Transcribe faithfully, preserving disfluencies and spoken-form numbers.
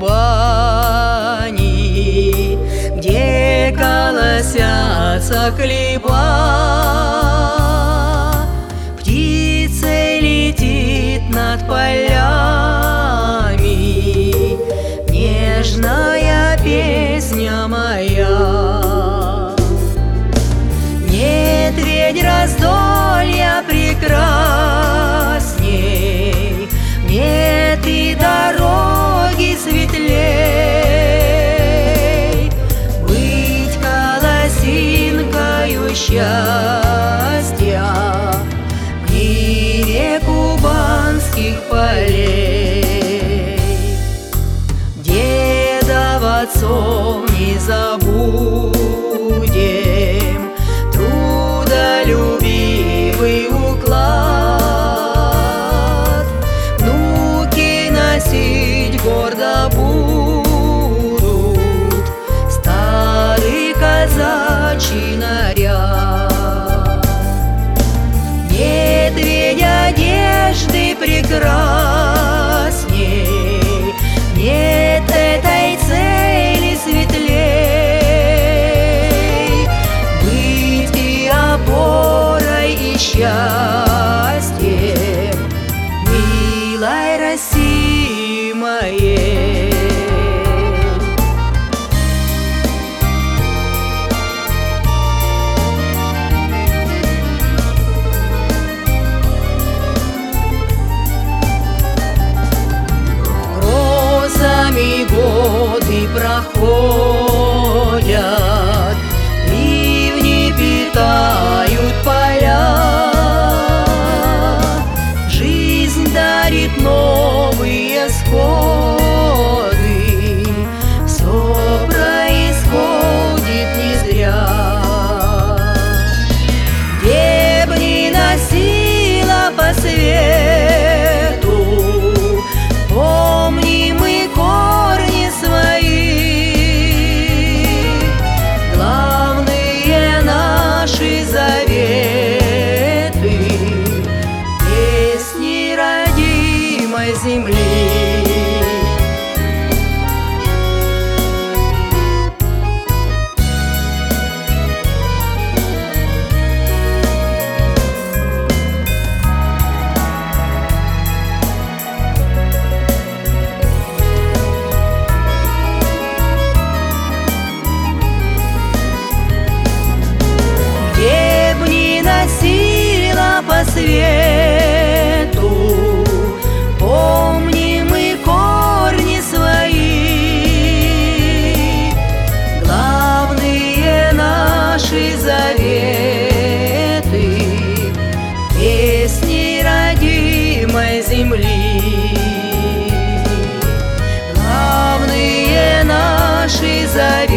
Кубани, где колосятся хлеба. Птицей летит над полями нежная песня моя. Нет ведь раздолья прекрасней, нет и дороги светлей. Быть колосинкою счастья в ниве кубанских полей. Дедов отцов не забудем, трудолюбивый уклад. Внуки носить гордо будут старый казачий наряд. Нет ведь одежды прекрасней, нет этой цели светлей. Быть и опорой, и счастьем милой России моей. Годы проходят, ливни питают поля. Жизнь дарит новые сходы, все происходит не зря. Где б ни носила по свету, помним мы корни свои. Главные наши заветы, песни родимой земли. По свету помним мы корни свои. Главные наши заветы, песни родимой земли. Главные наши заветы,